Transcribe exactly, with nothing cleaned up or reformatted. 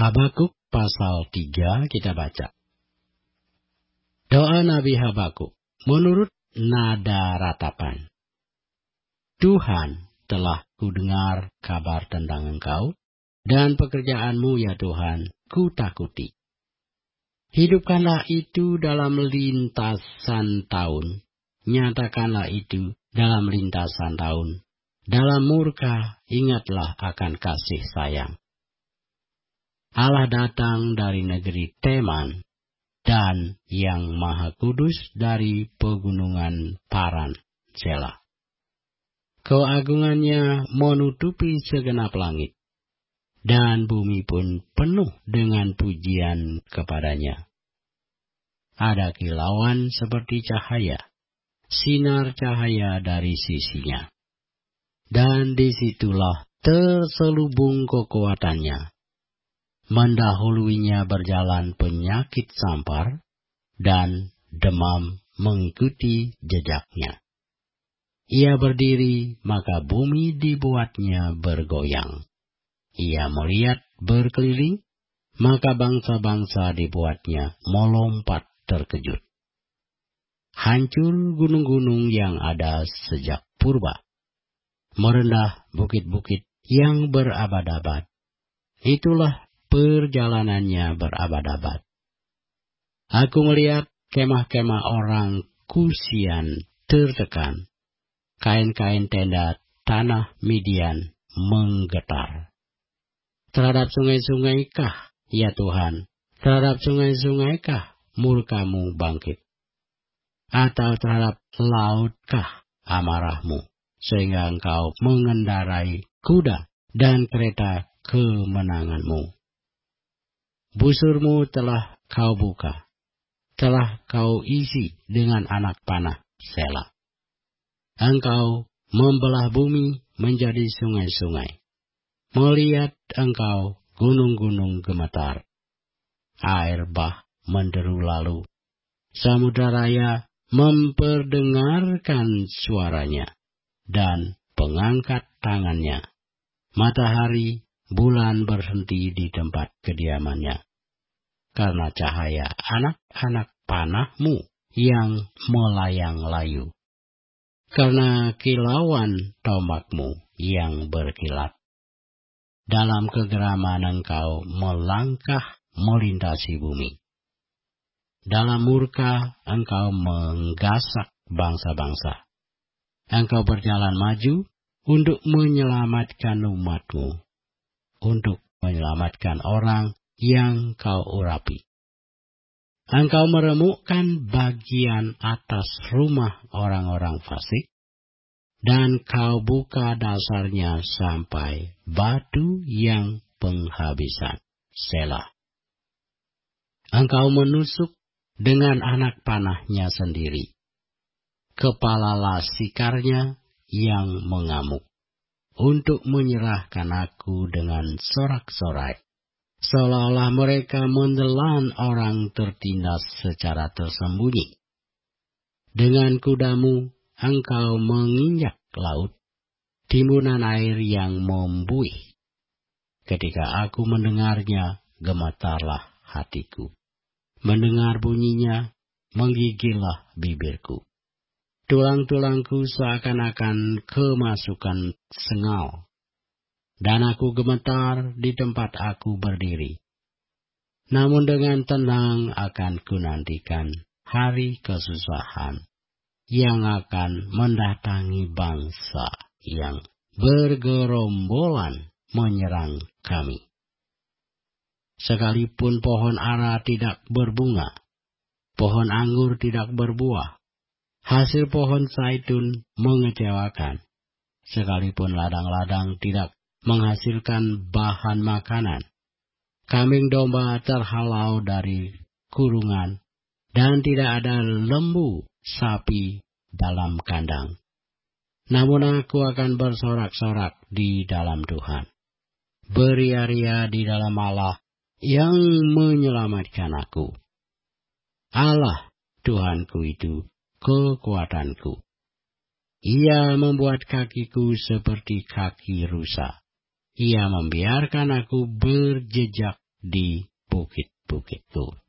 Habakuk pasal tiga kita baca. Doa Nabi Habakuk menurut nada ratapan. Tuhan, telah kudengar kabar tentang Engkau, dan pekerjaanmu ya Tuhan, ku takuti. Hidupkanlah itu dalam lintasan tahun, nyatakanlah itu dalam lintasan tahun. Dalam murka, ingatlah akan kasih sayang. Allah datang dari negeri Teman, dan yang Maha Kudus dari pegunungan Paran, Selah. Keagungannya menutupi segenap langit, dan bumi pun penuh dengan pujian kepadanya. Ada kilauan seperti cahaya, sinar cahaya dari sisinya. Dan disitulah terselubung kekuatannya. Mendahuluinya berjalan penyakit sampar, dan demam mengikuti jejaknya. Ia berdiri, maka bumi dibuatnya bergoyang. Ia melihat berkeliling, maka bangsa-bangsa dibuatnya melompat terkejut. Hancur gunung-gunung yang ada sejak purba. Merendah bukit-bukit yang berabad-abad. Itulah perjalanannya berabad-abad. Aku melihat kemah-kemah orang Kusian tertekan. Kain-kain tenda tanah Midian menggetar. Terhadap sungai-sungaikah, ya Tuhan, terhadap sungai-sungaikah murkamu bangkit? Atau terhadap lautkah amarahmu, sehingga engkau mengendarai kuda dan kereta kemenanganmu? Busurmu telah kau buka, telah kau isi dengan anak panah, Selah. Engkau membelah bumi menjadi sungai-sungai. Melihat engkau gunung-gunung gemetar. Air bah menderu lalu. Samudra raya memperdengarkan suaranya dan pengangkat tangannya. Matahari, bulan berhenti di tempat kediamannya. Karena cahaya anak-anak panahmu yang melayang layu. Karena kilauan tombakmu yang berkilat. Dalam kegeraman engkau melangkah melintasi bumi. Dalam murka engkau menggasak bangsa-bangsa. Engkau berjalan maju untuk menyelamatkan umatmu. Untuk menyelamatkan orang yang kau urapi. Engkau meremukkan bagian atas rumah orang-orang fasik, dan kau buka dasarnya sampai batu yang penghabisan. Selah. Engkau menusuk dengan anak panahnya sendiri, kepala lasikarnya yang mengamuk, untuk menyerahkan aku dengan sorak-sorai. Seolah-olah mereka menelan orang tertindas secara tersembunyi. Dengan kudamu engkau menginjak laut, timbunan air yang membuih. Ketika aku mendengarnya, gemetarlah hatiku. Mendengar bunyinya, menggigillah bibirku. Tulang-tulangku seakan-akan kemasukan sengal. Dan aku gemetar di tempat aku berdiri. Namun dengan tenang akan kunantikan hari kesusahan yang akan mendatangi bangsa yang bergerombolan menyerang kami. Sekalipun pohon ara tidak berbunga, pohon anggur tidak berbuah, hasil pohon zaitun mengecewakan, sekalipun ladang-ladang tidak menghasilkan bahan makanan. Kambing domba terhalau dari kurungan, dan tidak ada lembu sapi dalam kandang. Namun aku akan bersorak-sorak di dalam Tuhan, beria-ria di dalam Allah yang menyelamatkan aku. Allah Tuhanku itu kekuatanku. Ia membuat kakiku seperti kaki rusa. Ia membiarkan aku berjejak di bukit-bukit itu.